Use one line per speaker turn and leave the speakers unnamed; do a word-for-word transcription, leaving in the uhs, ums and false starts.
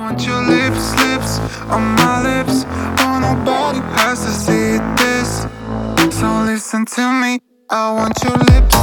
want your lips, lips on my lips. Oh, nobody has to see this, so listen to me. I want your lips,